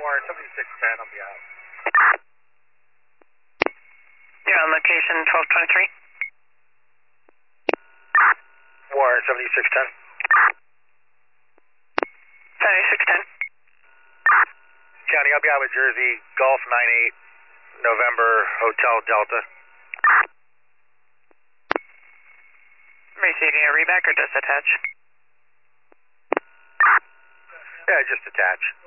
Warren 7610, I'll be out. You're on location 1223. Warren 7610. 7610. County, I'll be out with Jersey, Golf 98, November, Hotel Delta. Receiving a reback or just attach? Yeah, just attach.